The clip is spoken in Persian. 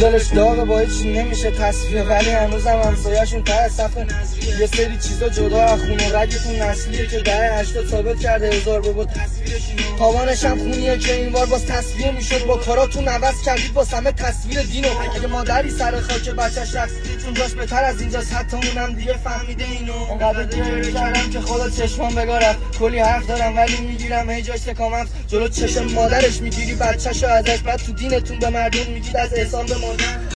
دلش داغه با هیچ نمیشه تصفیه، ولی هنوزم همسایه‌شون ته صفحه یه سری چیزا جدا از خون و رگتون نسلیه که دهه 80 ثابت کرده هزار بابا تصویرشون تاوانش هم خونیه که این بار باز تصویه میشد با کاراتون عوض کردید با همه تصویر دینو. اگه مادری سر خاک بچه‌ش رفت چون جاش بهتر از اینجاست، حتی اونم دیگه فهمیده اینو. انقدر گریه کردم که خدا چشمام بگارم، کلی حرف دارم ولی میگیرم هی جاش تکامم جلو چشم مادرش میگیری بچه‌شو ازش، بعد تو دینتون به مردم میگید از احسان بمون.